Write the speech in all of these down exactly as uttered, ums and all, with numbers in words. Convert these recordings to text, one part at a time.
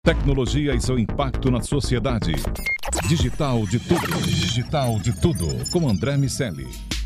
Tecnologia e seu impacto na sociedade. Digital de Tudo. Digital de Tudo. Com André Miceli.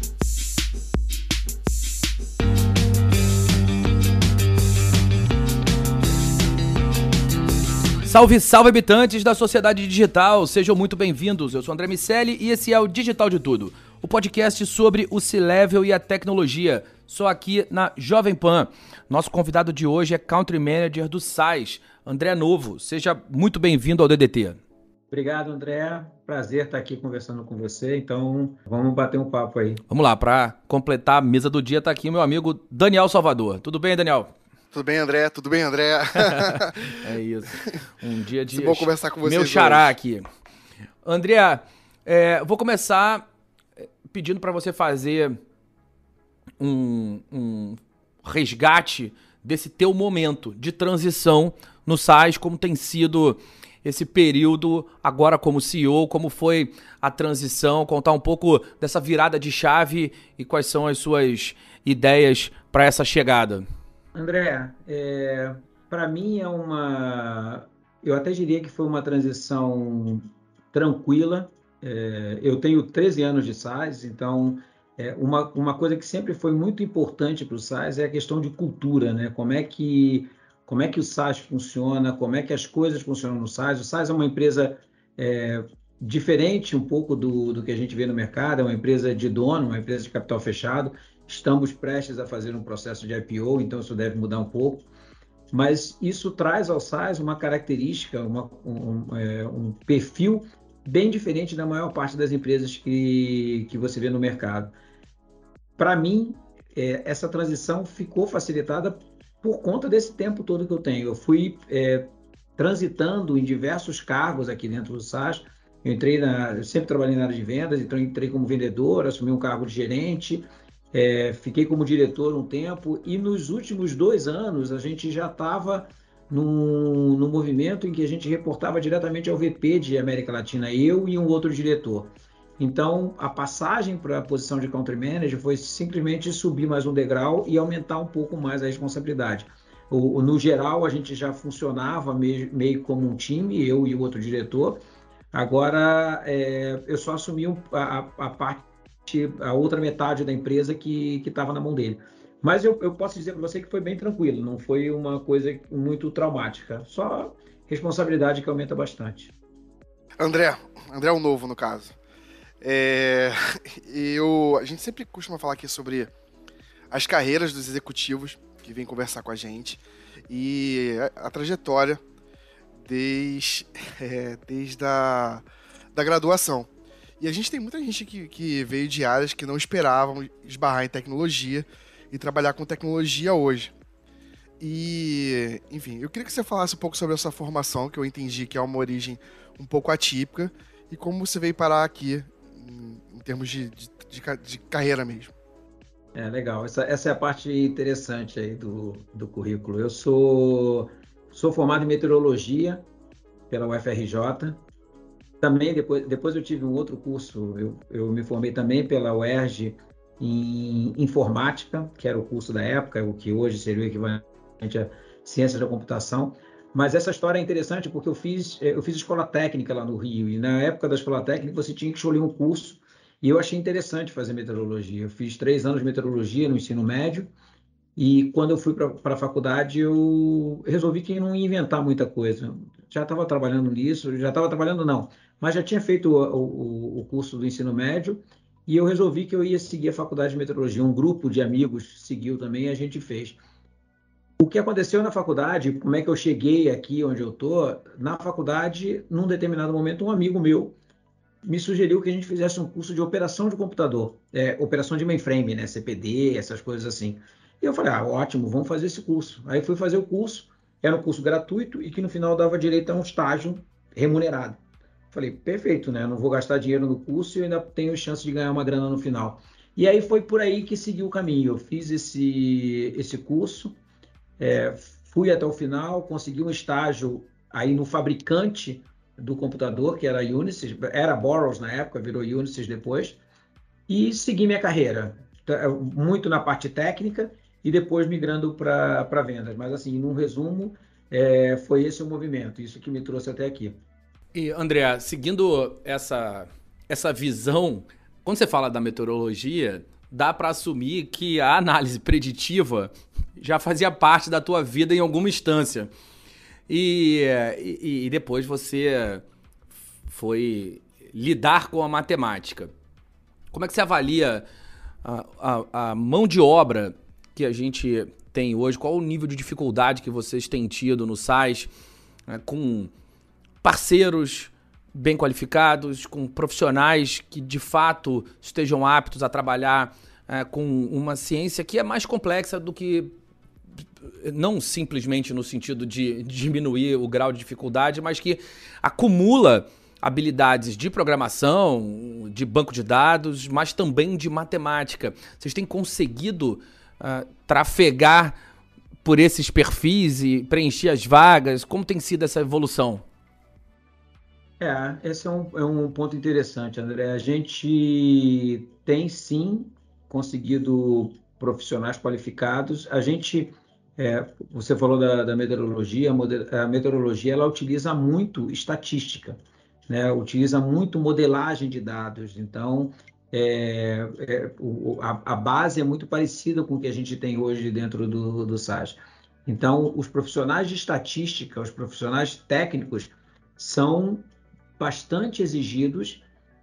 Salve, salve, habitantes da sociedade digital. Sejam muito bem-vindos. Eu sou André Miceli e esse é o Digital de Tudo, o podcast sobre o C-Level e a tecnologia, só aqui na Jovem Pan. Nosso convidado de hoje é Country Manager do sais, André Novo. Seja muito bem-vindo ao D D T. Obrigado, André. Prazer estar aqui conversando com você. Então, vamos bater um papo aí. Vamos lá, para completar a mesa do dia, está aqui o meu amigo Daniel Salvador. Tudo bem, Daniel? Tudo bem, André? Tudo bem, André? É isso. Um dia de... É bom conversar com vocês Meu xará hoje. aqui. André, é, vou começar pedindo para você fazer um, um resgate desse teu momento de transição no sais, como tem sido esse período agora como C E O, como foi a transição, contar um pouco dessa virada de chave e quais são as suas ideias para essa chegada. André, é, para mim é uma... Eu até diria que foi uma transição tranquila. É, eu tenho treze anos de sais, então é, uma, uma coisa que sempre foi muito importante para o sais é a questão de cultura, né? Como é que, como é que o sais funciona, como é que as coisas funcionam no sais. O sais é uma empresa é, diferente um pouco do, do que a gente vê no mercado, é uma empresa de dono, uma empresa de capital fechado. Estamos prestes a fazer um processo de I P O, então isso deve mudar um pouco. Mas isso traz ao sais uma característica, uma, um, é, um perfil bem diferente da maior parte das empresas que, que você vê no mercado. Para mim, é, essa transição ficou facilitada por conta desse tempo todo que eu tenho. Eu fui é, transitando em diversos cargos aqui dentro do sais. Eu entrei na, eu sempre trabalhei na área de vendas, então entrei como vendedor, assumi um cargo de gerente. É, fiquei como diretor um tempo e nos últimos dois anos a gente já estava num, num movimento em que a gente reportava diretamente ao V P de América Latina, eu e um outro diretor. Então, a passagem para a posição de Country Manager foi simplesmente subir mais um degrau e aumentar um pouco mais a responsabilidade. O, no geral, a gente já funcionava meio, meio como um time, eu e o outro diretor. Agora, é, eu só assumi a, a parte a outra metade da empresa que estava na mão dele. Mas eu, eu posso dizer para você que foi bem tranquilo, não foi uma coisa muito traumática, só responsabilidade que aumenta bastante. André, André é o novo, no caso. É, eu, a gente sempre costuma falar aqui sobre as carreiras dos executivos que vêm conversar com a gente e a, a trajetória desde, é, desde a da graduação. E a gente tem muita gente que, que veio de áreas que não esperavam esbarrar em tecnologia e trabalhar com tecnologia hoje. E, enfim, eu queria que você falasse um pouco sobre a sua formação, que eu entendi que é uma origem um pouco atípica, e como você veio parar aqui em, em termos de, de, de, de carreira mesmo. É, legal. Essa, essa é a parte interessante aí do, do currículo. Eu sou, sou formado em meteorologia pela U F R J. Também, depois, depois eu tive um outro curso, eu, eu me formei também pela U E R J em informática, que era o curso da época, o que hoje seria o equivalente a ciências da computação. Mas essa história é interessante porque eu fiz, eu fiz escola técnica lá no Rio, e na época da escola técnica você tinha que escolher um curso, e eu achei interessante fazer meteorologia. Eu fiz três anos de meteorologia no ensino médio, e quando eu fui para a faculdade, eu resolvi que não ia inventar muita coisa. Já estava trabalhando nisso, já estava trabalhando não, mas já tinha feito o, o, o curso do ensino médio e eu resolvi que eu ia seguir a faculdade de meteorologia. Um grupo de amigos seguiu também e a gente fez. O que aconteceu na faculdade, como é que eu cheguei aqui onde eu estou, na faculdade, num determinado momento, um amigo meu me sugeriu que a gente fizesse um curso de operação de computador, é, operação de mainframe, né, C P D, essas coisas assim. E eu falei, ah, ótimo, vamos fazer esse curso. Aí fui fazer o curso, era um curso gratuito e que no final dava direito a um estágio remunerado. Falei, perfeito, né? Não vou gastar dinheiro no curso e ainda tenho chance de ganhar uma grana no final. E aí foi por aí que seguiu o caminho. Eu fiz esse, esse curso, é, fui até o final, consegui um estágio aí no fabricante do computador, que era a Unisys, era Boros na época, virou Unisys depois, e segui minha carreira, muito na parte técnica e depois migrando para vendas. Mas assim, num resumo, é, foi esse o movimento, isso que me trouxe até aqui. E, André, seguindo essa, essa visão, quando você fala da meteorologia, dá para assumir que a análise preditiva já fazia parte da tua vida em alguma instância. E, e, e depois você foi lidar com a matemática. Como é que você avalia a, a, a mão de obra que a gente tem hoje? Qual o nível de dificuldade que vocês têm tido no S A S, né, com parceiros bem qualificados, com profissionais que de fato estejam aptos a trabalhar é, com uma ciência que é mais complexa do que, não simplesmente no sentido de diminuir o grau de dificuldade, mas que acumula habilidades de programação, de banco de dados, mas também de matemática. Vocês têm conseguido uh, trafegar por esses perfis e preencher as vagas? Como tem sido essa evolução? É, esse é um, é um ponto interessante, André. A gente tem, sim, conseguido profissionais qualificados. A gente, é, você falou da, da meteorologia, a meteorologia ela utiliza muito estatística, né? Utiliza muito modelagem de dados. Então, é, é, o, a, a base é muito parecida com o que a gente tem hoje dentro do, do S A S. Então, os profissionais de estatística, os profissionais técnicos, são bastante exigidos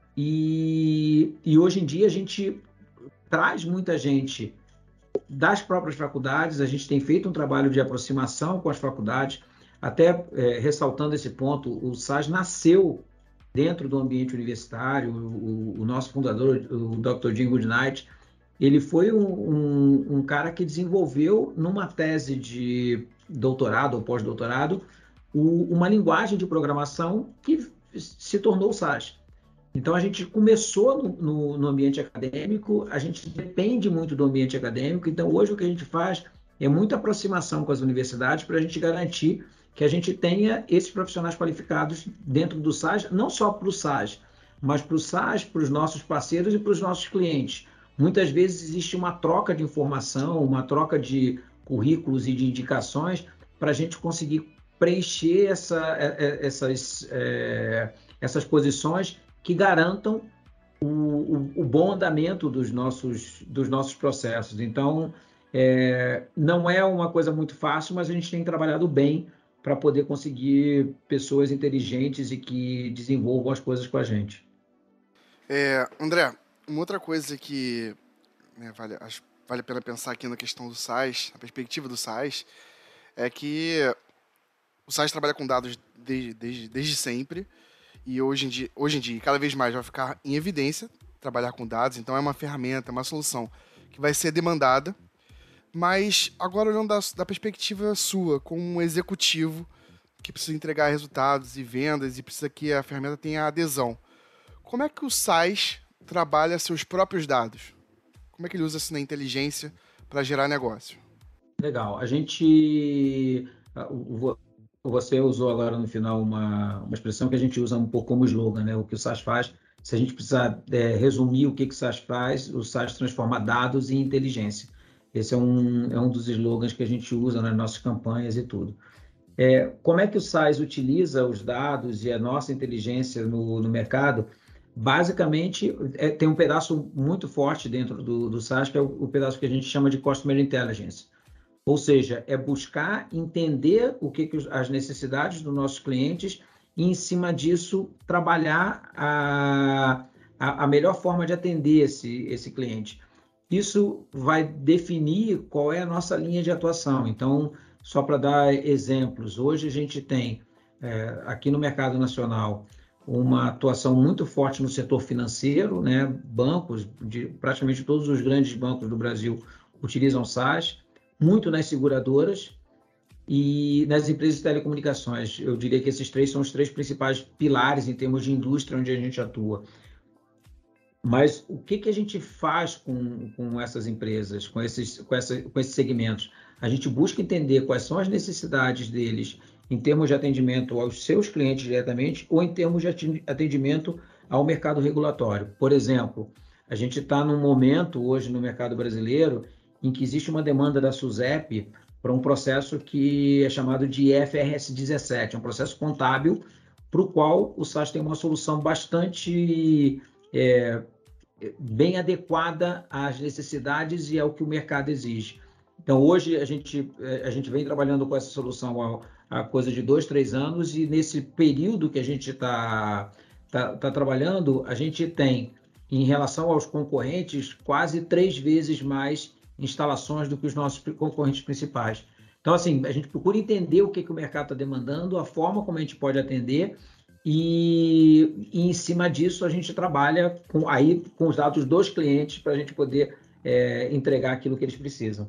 e, e hoje em dia a gente traz muita gente das próprias faculdades. A gente tem feito um trabalho de aproximação com as faculdades, até é, ressaltando esse ponto. O S A S nasceu dentro do ambiente universitário. O, o nosso fundador, o doutor Jim Goodnight, ele foi um, um, um cara que desenvolveu numa tese de doutorado ou pós-doutorado o, uma linguagem de programação que se tornou o S A S. Então, a gente começou no, no, no ambiente acadêmico, a gente depende muito do ambiente acadêmico. Então, hoje o que a gente faz é muita aproximação com as universidades para a gente garantir que a gente tenha esses profissionais qualificados dentro do S A S, não só para o S A S, mas para o S A S, para os nossos parceiros e para os nossos clientes. Muitas vezes existe uma troca de informação, uma troca de currículos e de indicações para a gente conseguir preencher essa, essas, é, essas posições que garantam o, o, o bom andamento dos nossos, dos nossos processos. Então, é, não é uma coisa muito fácil, mas a gente tem trabalhado bem para poder conseguir pessoas inteligentes e que desenvolvam as coisas com a gente. É, André, uma outra coisa que, né, vale, acho, vale a pena pensar aqui na questão do S A S, na perspectiva do S A S, é que o S A S trabalha com dados desde, desde, desde sempre, e hoje em, dia, hoje em dia, cada vez mais, vai ficar em evidência trabalhar com dados. Então é uma ferramenta, uma solução que vai ser demandada. Mas agora, olhando da, da perspectiva sua, como um executivo que precisa entregar resultados e vendas e precisa que a ferramenta tenha adesão, como é que o S A S trabalha seus próprios dados? Como é que ele usa isso na inteligência para gerar negócio? Legal. A gente... Você usou agora no final uma, uma expressão que a gente usa um pouco como slogan, né? O que o S A S faz. Se a gente precisar é, resumir o que, que o S A S faz, o S A S transforma dados em inteligência. Esse é um, é um dos slogans que a gente usa nas nossas campanhas e tudo. É, como é que o S A S utiliza os dados e a nossa inteligência no, no mercado? Basicamente, é, tem um pedaço muito forte dentro do, do S A S, que é o, o pedaço que a gente chama de Customer Intelligence. Ou seja, é buscar entender o que, que as necessidades dos nossos clientes e, em cima disso, trabalhar a, a, a melhor forma de atender esse, esse cliente. Isso vai definir qual é a nossa linha de atuação. Então, só para dar exemplos, hoje a gente tem, é, aqui no mercado nacional, uma atuação muito forte no setor financeiro, né? Bancos, de, praticamente todos os grandes bancos do Brasil utilizam S A S, muito nas seguradoras e nas empresas de telecomunicações. Eu diria que esses três são os três principais pilares em termos de indústria onde a gente atua. Mas o que, que a gente faz com, com essas empresas, com esses, com, essa, com esses segmentos? A gente busca entender quais são as necessidades deles em termos de atendimento aos seus clientes diretamente ou em termos de atendimento ao mercado regulatório. Por exemplo, a gente está num momento hoje no mercado brasileiro em que existe uma demanda da SUSEP para um processo que é chamado de I F R S dezessete, é um processo contábil para o qual o SaaS tem uma solução bastante é, bem adequada às necessidades e ao que o mercado exige. Então, hoje, a gente, a gente vem trabalhando com essa solução há, há coisa de dois, três anos, e nesse período que a gente está tá, tá trabalhando, a gente tem, em relação aos concorrentes, quase três vezes mais instalações do que os nossos concorrentes principais. Então, assim, a gente procura entender o que, que o mercado está demandando, a forma como a gente pode atender, e, e em cima disso a gente trabalha com, aí, com os dados dos clientes para a gente poder é, entregar aquilo que eles precisam.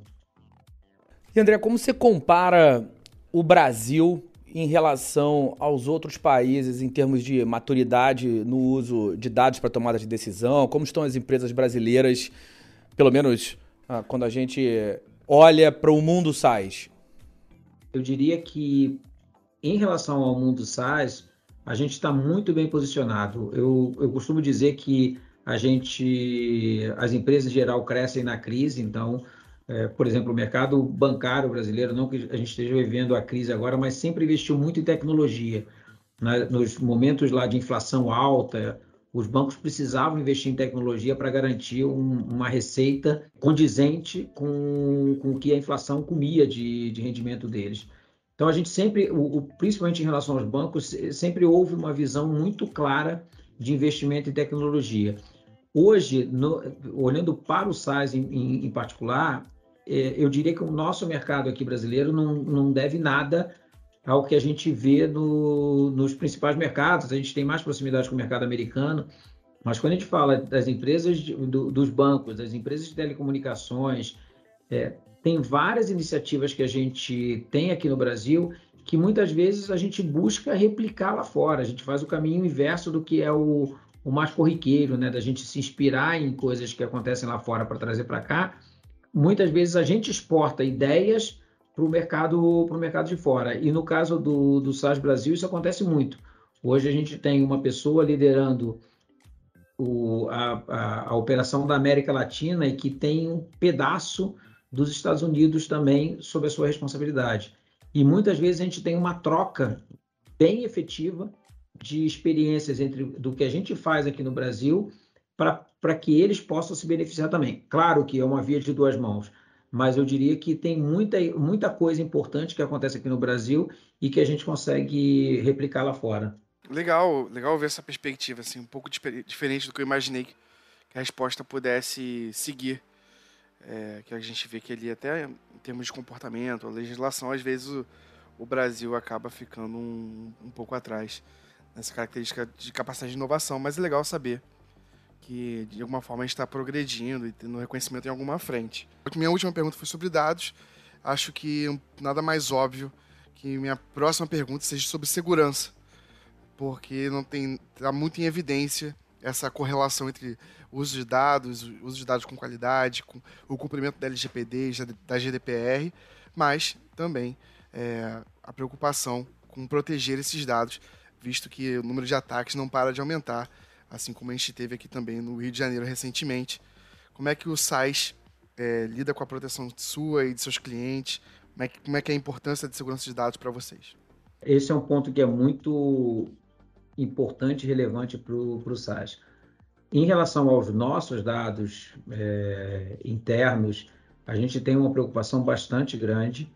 E André, como você compara o Brasil em relação aos outros países em termos de maturidade no uso de dados para tomada de decisão? Como estão as empresas brasileiras, pelo menos ah, quando a gente olha para o mundo SaaS? Eu diria que, em relação ao mundo SaaS, a gente está muito bem posicionado. Eu, eu costumo dizer que a gente, as empresas em geral crescem na crise, então, é, por exemplo, o mercado bancário brasileiro, não que a gente esteja vivendo a crise agora, mas sempre investiu muito em tecnologia. Né? Nos momentos lá de inflação alta, os bancos precisavam investir em tecnologia para garantir um, uma receita condizente com, com o que a inflação comia de, de rendimento deles. Então, a gente sempre, o, o, principalmente em relação aos bancos, sempre houve uma visão muito clara de investimento em tecnologia. Hoje, no, olhando para o SaaS em, em, em particular, é, eu diria que o nosso mercado aqui brasileiro não, não deve nada ao que a gente vê no, nos principais mercados. A gente tem mais proximidade com o mercado americano, mas quando a gente fala das empresas, de, do, dos bancos, das empresas de telecomunicações, é, tem várias iniciativas que a gente tem aqui no Brasil que muitas vezes a gente busca replicar lá fora. A gente faz o caminho inverso do que é o, o mais corriqueiro, né? Da gente se inspirar em coisas que acontecem lá fora para trazer para cá. Muitas vezes a gente exporta ideias para o mercado, para o mercado de fora. E no caso do, do SaaS Brasil, isso acontece muito. Hoje a gente tem uma pessoa liderando o, a, a, a operação da América Latina e que tem um pedaço dos Estados Unidos também sob a sua responsabilidade. E muitas vezes a gente tem uma troca bem efetiva de experiências entre do que a gente faz aqui no Brasil para que eles possam se beneficiar também. Claro que é uma via de duas mãos, mas eu diria que tem muita, muita coisa importante que acontece aqui no Brasil e que a gente consegue replicar lá fora. Legal, legal ver essa perspectiva, assim, um pouco diferente do que eu imaginei que a resposta pudesse seguir. É, que a gente vê que ali até em termos de comportamento, a legislação, às vezes o, o Brasil acaba ficando um, um pouco atrás nessa característica de capacidade de inovação, mas é legal saber que de alguma forma a gente está progredindo e tendo reconhecimento em alguma frente. Minha última pergunta foi sobre dados, acho que nada mais óbvio que minha próxima pergunta seja sobre segurança, porque não tem, está muito em evidência essa correlação entre o uso de dados, o uso de dados com qualidade, com o cumprimento da L G P D, da G D P R, mas também é, a preocupação com proteger esses dados, visto que o número de ataques não para de aumentar, assim como a gente teve aqui também no Rio de Janeiro recentemente. Como é que o SaaS é, lida com a proteção sua e de seus clientes? Como é que, como é que é a importância de segurança de dados para vocês? Esse é um ponto que é muito importante e relevante para o SaaS. Em relação aos nossos dados é, internos, a gente tem uma preocupação bastante grande.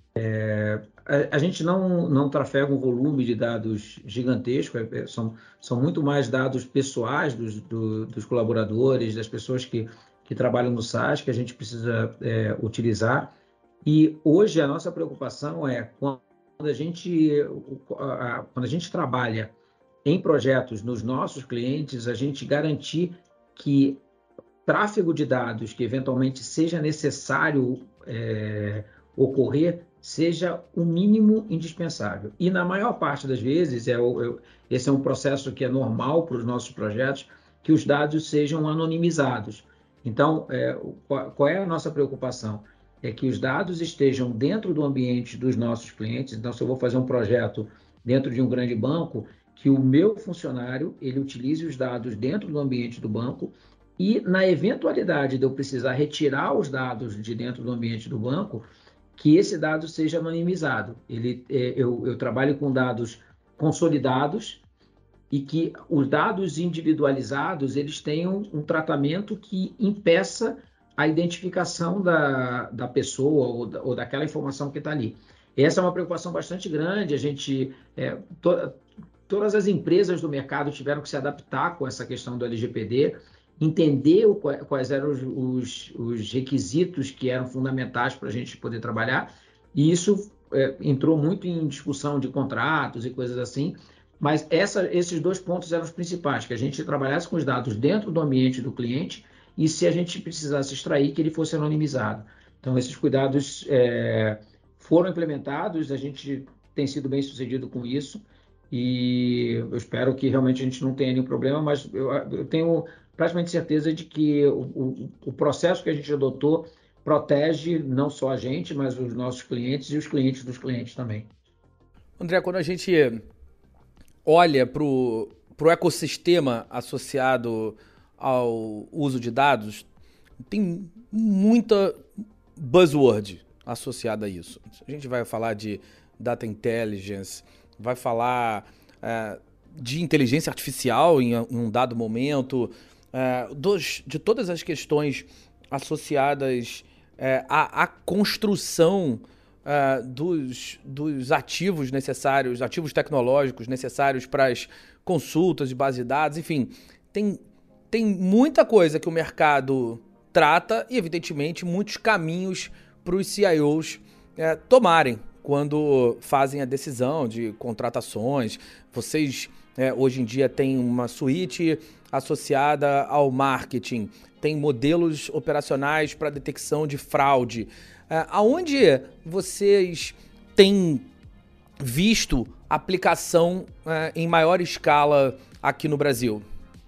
É, a, a gente não, não trafega um volume de dados gigantesco, é, são, são muito mais dados pessoais dos, do, dos colaboradores, das pessoas que, que trabalham no SaaS, que a gente precisa é, utilizar. E hoje a nossa preocupação é quando a gente, quando a gente trabalha em projetos nos nossos clientes, a gente garantir que tráfego de dados que eventualmente seja necessário é, ocorrer seja o mínimo indispensável. E na maior parte das vezes, é o, é, esse é um processo que é normal para os nossos projetos, que os dados sejam anonimizados. Então, é, qual, qual é a nossa preocupação? É que os dados estejam dentro do ambiente dos nossos clientes. Então, se eu vou fazer um projeto dentro de um grande banco, que o meu funcionário ele utilize os dados dentro do ambiente do banco e, na eventualidade de eu precisar retirar os dados de dentro do ambiente do banco, que esse dado seja anonimizado. Ele, é, eu, eu trabalho com dados consolidados e que os dados individualizados eles tenham um tratamento que impeça a identificação da, da pessoa ou, da, ou daquela informação que está ali. Essa é uma preocupação bastante grande. A gente, é, to, todas as empresas do mercado tiveram que se adaptar com essa questão do L G P D, entender o, quais eram os, os, os requisitos que eram fundamentais para a gente poder trabalhar, e isso é, entrou muito em discussão de contratos e coisas assim, mas essa, esses dois pontos eram os principais, que a gente trabalhasse com os dados dentro do ambiente do cliente e se a gente precisasse extrair, que ele fosse anonimizado. Então, esses cuidados é, foram implementados, a gente tem sido bem sucedido com isso e eu espero que realmente a gente não tenha nenhum problema, mas eu, eu tenho praticamente certeza de que o, o, o processo que a gente adotou protege não só a gente, mas os nossos clientes e os clientes dos clientes também. André, quando a gente olha para o ecossistema associado ao uso de dados, tem muita buzzword associada a isso. A gente vai falar de data intelligence, vai falar é, de inteligência artificial em, em um dado momento, é, dos, de todas as questões associadas é, à, à construção é, dos, dos ativos necessários, ativos tecnológicos necessários para as consultas de base de dados, enfim, tem, tem muita coisa que o mercado trata e, evidentemente, muitos caminhos para os C I Os é, tomarem quando fazem a decisão de contratações. Vocês, é, hoje em dia, têm uma suíte associada ao marketing, tem modelos operacionais para detecção de fraude. É, aonde vocês têm visto aplicação é, em maior escala aqui no Brasil?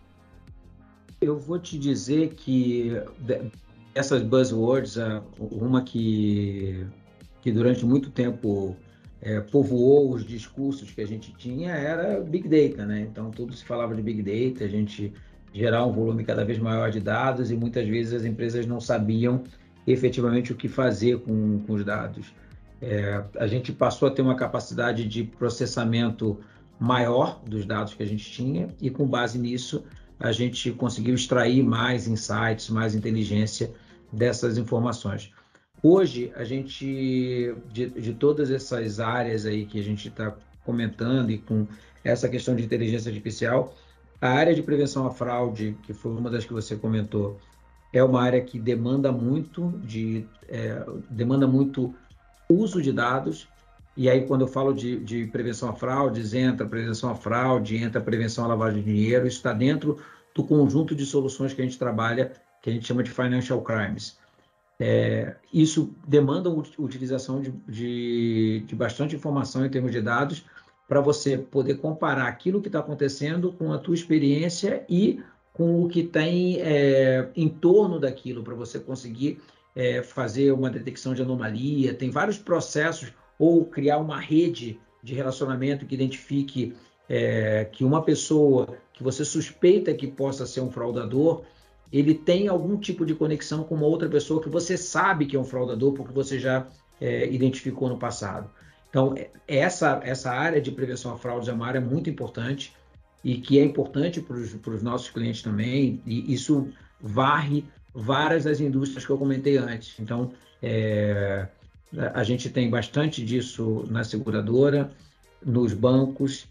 Eu vou te dizer que essas buzzwords, uma que, que durante muito tempo é, povoou os discursos que a gente tinha era Big Data, né? Então, tudo se falava de Big Data, a gente gerar um volume cada vez maior de dados e muitas vezes as empresas não sabiam efetivamente o que fazer com, com os dados. É, a gente passou a ter uma capacidade de processamento maior dos dados que a gente tinha e, com base nisso, a gente conseguiu extrair mais insights, mais inteligência dessas informações. Hoje, a gente, de, de todas essas áreas aí que a gente está comentando e com essa questão de inteligência artificial, a área de prevenção à fraude, que foi uma das que você comentou, é uma área que demanda muito, de, é, demanda muito uso de dados. E aí, quando eu falo de, de prevenção a fraudes, entra prevenção a fraude, entra prevenção à lavagem de dinheiro, isso está dentro do conjunto de soluções que a gente trabalha, que a gente chama de financial crimes. É, isso demanda a utilização de, de, de bastante informação em termos de dados para você poder comparar aquilo que está acontecendo com a tua experiência e com o que tem é, em torno daquilo, para você conseguir é, fazer uma detecção de anomalia. Tem vários processos, ou criar uma rede de relacionamento que identifique é, que uma pessoa que você suspeita que possa ser um fraudador, ele tem algum tipo de conexão com uma outra pessoa que você sabe que é um fraudador porque você já é, identificou no passado. Então, essa, essa área de prevenção a fraudes é uma área muito importante e que é importante para os nossos clientes também, e isso varre várias das indústrias que eu comentei antes. Então, é, a gente tem bastante disso na seguradora, nos bancos,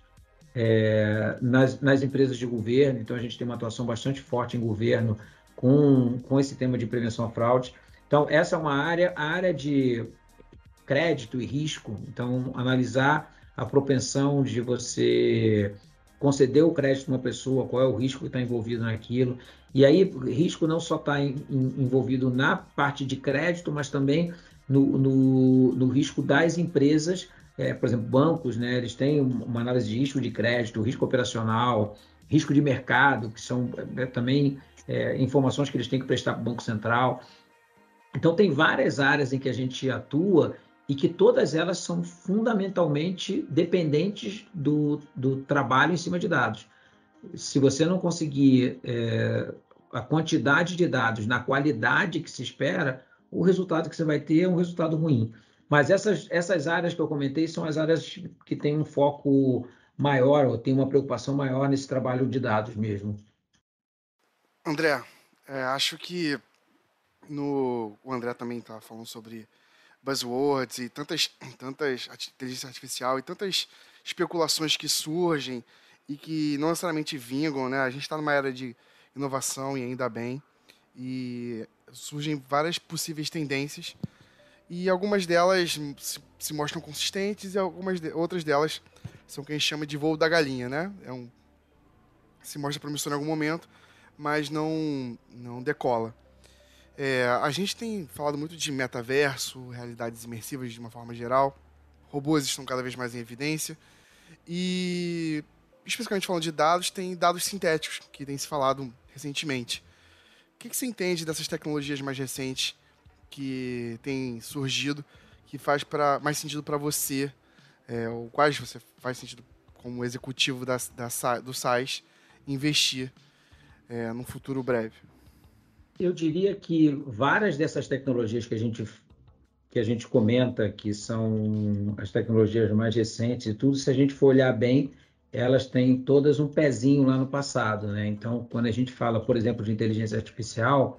é, nas, nas empresas de governo. Então, a gente tem uma atuação bastante forte em governo com, com esse tema de prevenção a fraude. Então, essa é uma área, a área de crédito e risco. Então, analisar a propensão de você conceder o crédito a uma pessoa, qual é o risco que está envolvido naquilo. E aí, risco não só está envolvido na parte de crédito, mas também No, no, no risco das empresas, é, por exemplo, bancos, né, eles têm uma análise de risco de crédito, risco operacional, risco de mercado, que são é, também é, informações que eles têm que prestar para o Banco Central. Então, tem várias áreas em que a gente atua e que todas elas são fundamentalmente dependentes do, do trabalho em cima de dados. Se você não conseguir é, a quantidade de dados na qualidade que se espera, o resultado que você vai ter é um resultado ruim. Mas essas, essas áreas que eu comentei são as áreas que têm um foco maior, ou têm uma preocupação maior nesse trabalho de dados mesmo. André, é, acho que no, o André também está falando sobre buzzwords e tantas, tantas inteligência artificial e tantas especulações que surgem e que não necessariamente vingam, né? A gente está numa era de inovação e ainda bem, e surgem várias possíveis tendências e algumas delas se, se mostram consistentes e algumas de, outras delas são o que a gente chama de voo da galinha, né? É um, se mostra promissor em algum momento, mas não, não decola. É, a gente tem falado muito de metaverso, realidades imersivas de uma forma geral, robôs estão cada vez mais em evidência, e especificamente falando de dados, tem dados sintéticos, que tem se falado recentemente. O que, que você entende dessas tecnologias mais recentes que têm surgido, que faz pra, mais sentido para você, é, ou quais você faz sentido como executivo da, da, do S A I S investir é, num futuro breve? Eu diria que várias dessas tecnologias que a gente, que a gente comenta, que são as tecnologias mais recentes e tudo, se a gente for olhar bem, elas têm todas um pezinho lá no passado, né? Então, quando a gente fala, por exemplo, de inteligência artificial,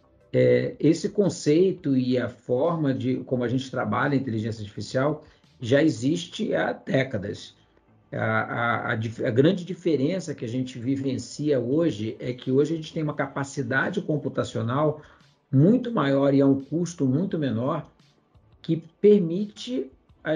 é, esse conceito e a forma de como a gente trabalha a inteligência artificial já existe há décadas. A, a, a, a grande diferença que a gente vivencia hoje é que hoje a gente tem uma capacidade computacional muito maior e a um custo muito menor que permite a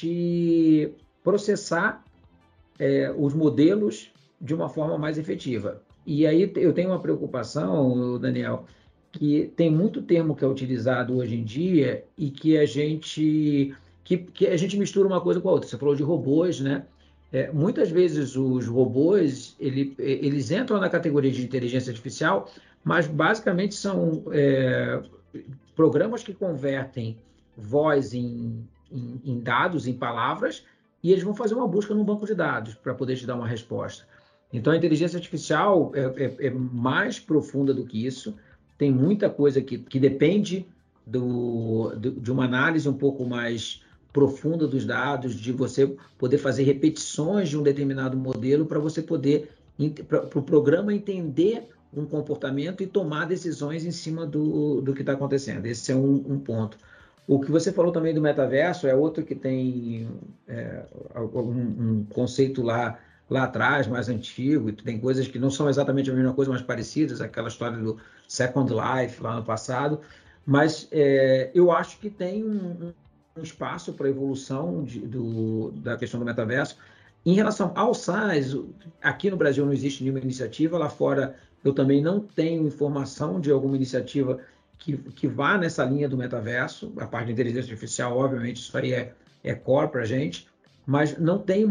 gente processar é, os modelos de uma forma mais efetiva. E aí eu tenho uma preocupação, Daniel, que tem muito termo que é utilizado hoje em dia e que a gente, que, que a gente mistura uma coisa com a outra. Você falou de robôs, né? É, muitas vezes os robôs ele, eles entram na categoria de inteligência artificial, mas basicamente são é, programas que convertem voz em, em, em dados, em palavras, e eles vão fazer uma busca num banco de dados para poder te dar uma resposta. Então a inteligência artificial é, é, é mais profunda do que isso, tem muita coisa que, que depende do, do, de uma análise um pouco mais profunda dos dados, de você poder fazer repetições de um determinado modelo para você poder, para o pro programa entender um comportamento e tomar decisões em cima do, do que está acontecendo. Esse é um, um ponto. O que você falou também do metaverso é outro que tem é, um, um conceito lá, lá atrás, mais antigo, e tem coisas que não são exatamente a mesma coisa, mas parecidas, aquela história do Second Life lá no passado, mas é, eu acho que tem um, um espaço para a evolução de, do, da questão do metaverso. Em relação ao S A I S, aqui no Brasil não existe nenhuma iniciativa, lá fora eu também não tenho informação de alguma iniciativa que, que vá nessa linha do metaverso. A parte de inteligência artificial, obviamente, isso aí é, é core para a gente, mas não tem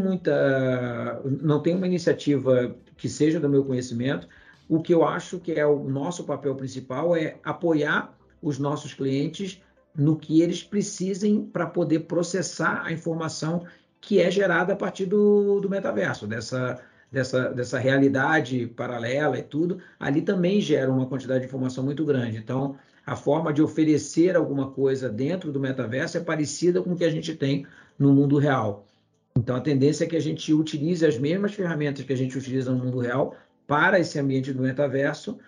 muita, não tem uma iniciativa que seja do meu conhecimento. O que eu acho que é o nosso papel principal é apoiar os nossos clientes no que eles precisem para poder processar a informação que é gerada a partir do, do metaverso, dessa, dessa, dessa realidade paralela e tudo. Ali também gera uma quantidade de informação muito grande. Então, a forma de oferecer alguma coisa dentro do metaverso é parecida com o que a gente tem no mundo real. Então, a tendência é que a gente utilize as mesmas ferramentas que a gente utiliza no mundo real para esse ambiente do metaverso,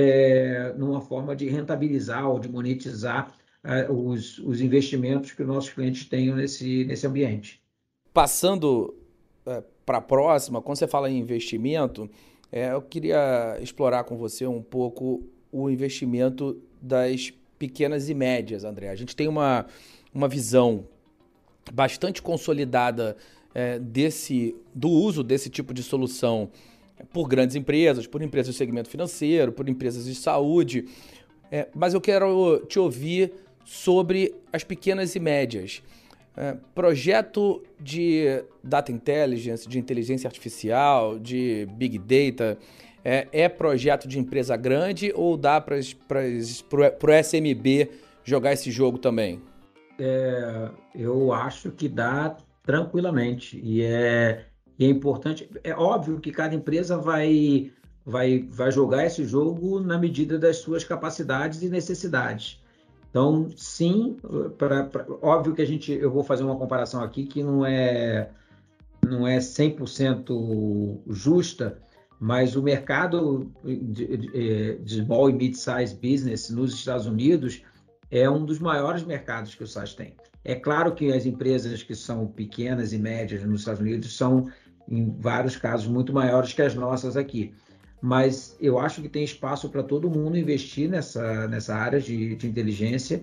é, numa forma de rentabilizar ou de monetizar é, os, os investimentos que os nossos clientes tenham nesse, nesse ambiente. Passando é, para a próxima, quando você fala em investimento, é, eu queria explorar com você um pouco o investimento das pequenas e médias, André. A gente tem uma, uma visão bastante consolidada é, desse, do uso desse tipo de solução por grandes empresas, por empresas do segmento financeiro, por empresas de saúde, é, mas eu quero te ouvir sobre as pequenas e médias. É, projeto de data intelligence, de inteligência artificial, de big data, é, é projeto de empresa grande ou dá para o S M B jogar esse jogo também? É, eu acho que dá tranquilamente e é, e é importante. É óbvio que cada empresa vai, vai, vai jogar esse jogo na medida das suas capacidades e necessidades. Então, sim, pra, pra, óbvio que a gente, eu vou fazer uma comparação aqui que não é, não é cem por cento justa, mas o mercado de, de, de small e mid-size business nos Estados Unidos é um dos maiores mercados que o SaaS tem. É claro que as empresas que são pequenas e médias nos Estados Unidos são, em vários casos, muito maiores que as nossas aqui. Mas eu acho que tem espaço para todo mundo investir nessa, nessa área de, de inteligência.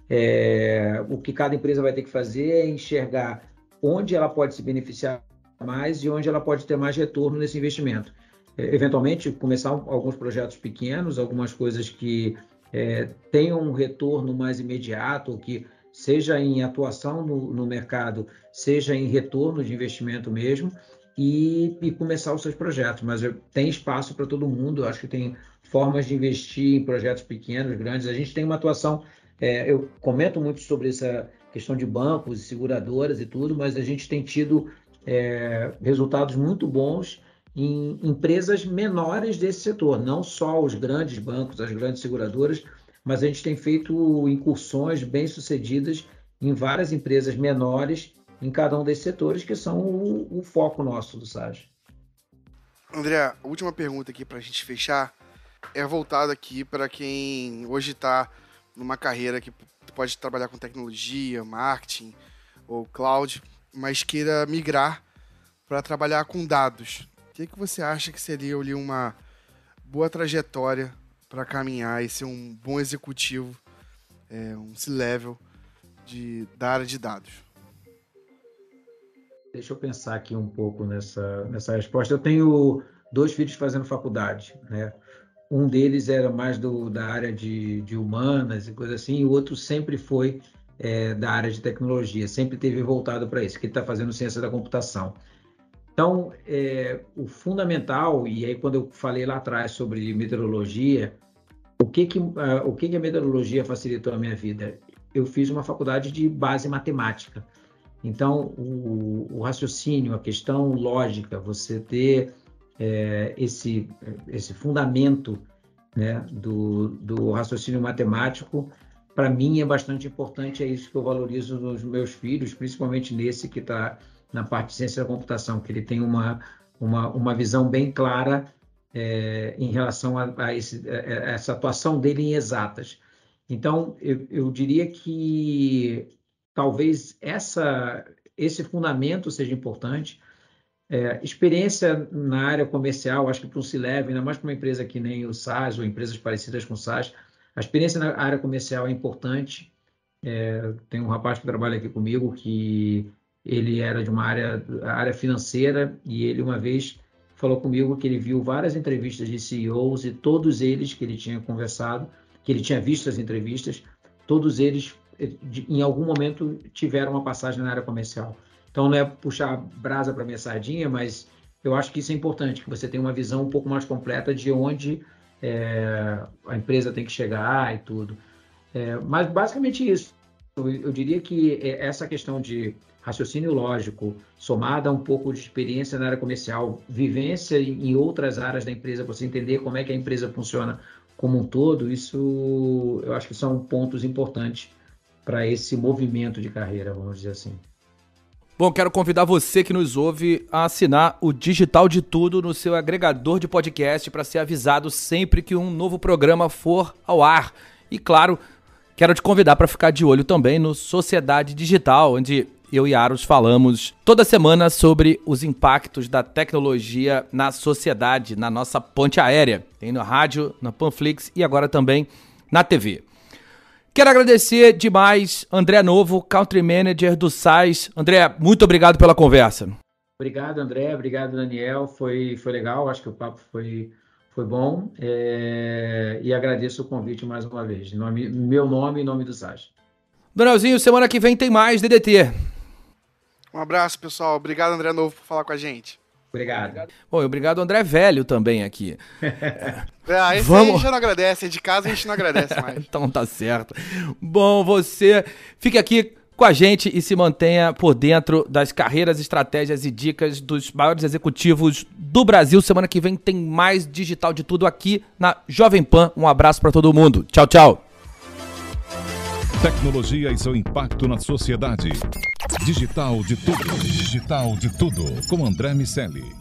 É, o que cada empresa vai ter que fazer é enxergar onde ela pode se beneficiar mais e onde ela pode ter mais retorno nesse investimento. É, eventualmente, começar um, alguns projetos pequenos, algumas coisas que é, tenham um retorno mais imediato, que seja em atuação no, no mercado, seja em retorno de investimento mesmo, E, e começar os seus projetos, mas eu, tem espaço para todo mundo, eu acho que tem formas de investir em projetos pequenos, grandes. A gente tem uma atuação, é, eu comento muito sobre essa questão de bancos e seguradoras e tudo, mas a gente tem tido é, resultados muito bons em empresas menores desse setor, não só os grandes bancos, as grandes seguradoras, mas a gente tem feito incursões bem-sucedidas em várias empresas menores em cada um desses setores, que são o, o foco nosso do SaaS. André, a última pergunta aqui para a gente fechar é voltada aqui para quem hoje está numa carreira que pode trabalhar com tecnologia, marketing ou cloud, mas queira migrar para trabalhar com dados. O que, que você acha que seria ali uma boa trajetória para caminhar e ser um bom executivo, é, um C-level de, da área de dados? Deixa eu pensar aqui um pouco nessa, nessa resposta. Eu tenho dois filhos fazendo faculdade, né? Um deles era mais do, da área de, de humanas e coisa assim, e o outro sempre foi é, da área de tecnologia, sempre teve voltado para isso, que ele está fazendo ciência da computação. Então, é, o fundamental, e aí quando eu falei lá atrás sobre meteorologia, o que, que, uh, o que, que a meteorologia facilitou a minha vida? Eu fiz uma faculdade de base matemática. Então, o, o raciocínio, a questão lógica, você ter é, esse, esse fundamento, né, do, do raciocínio matemático, para mim é bastante importante, é isso que eu valorizo nos meus filhos, principalmente nesse que está na parte de ciência da computação, que ele tem uma, uma, uma visão bem clara é, em relação a, a, esse, a essa atuação dele em exatas. Então, eu, eu diria que talvez essa, esse fundamento seja importante. É, experiência na área comercial, acho que para um C-Level, ainda mais para uma empresa que nem o SaaS ou empresas parecidas com o SaaS, a experiência na área comercial é importante. É, tem um rapaz que trabalha aqui comigo que ele era de uma área, área financeira, e ele uma vez falou comigo que ele viu várias entrevistas de C E Os e todos eles que ele tinha conversado, que ele tinha visto as entrevistas, todos eles em algum momento tiveram uma passagem na área comercial. Então não é puxar brasa para minha sardinha, mas eu acho que isso é importante, que você tenha uma visão um pouco mais completa de onde é, a empresa tem que chegar e tudo. É, mas basicamente isso. Eu, eu diria que essa questão de raciocínio lógico, somada a um pouco de experiência na área comercial, vivência em outras áreas da empresa, você entender como é que a empresa funciona como um todo, isso eu acho que são pontos importantes para esse movimento de carreira, vamos dizer assim. Bom, quero convidar você que nos ouve a assinar o Digital de Tudo no seu agregador de podcast para ser avisado sempre que um novo programa for ao ar. E claro, quero te convidar para ficar de olho também no Sociedade Digital, onde eu e Aros falamos toda semana sobre os impactos da tecnologia na sociedade, na nossa ponte aérea. Tem no rádio, na Panflix e agora também na T V. Quero agradecer demais André Novo, Country Manager do SaaS. André, muito obrigado pela conversa. Obrigado, André. Obrigado, Daniel. Foi, foi legal. Acho que o papo foi, foi bom. É... E agradeço o convite mais uma vez. Nome, meu nome e nome do SaaS. Danielzinho, semana que vem tem mais D D T. Um abraço, pessoal. Obrigado, André Novo, por falar com a gente. Obrigado. Bom, obrigado, André Velho, também aqui. Ah, esse Vamos... aí a gente já não agradece. De casa a gente não agradece mais. Então tá certo. Bom, você fique aqui com a gente e se mantenha por dentro das carreiras, estratégias e dicas dos maiores executivos do Brasil. Semana que vem tem mais Digital de Tudo aqui na Jovem Pan. Um abraço para todo mundo. Tchau, tchau. Tecnologia e seu impacto na sociedade. Digital de Tudo. Digital de Tudo. Com André Miceli.